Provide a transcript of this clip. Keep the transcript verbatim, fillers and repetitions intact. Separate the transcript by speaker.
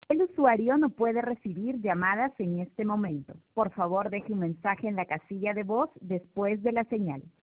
Speaker 1: El usuario no puede recibir llamadas en este momento. Por favor, deje un mensaje en la casilla de voz después de la señal.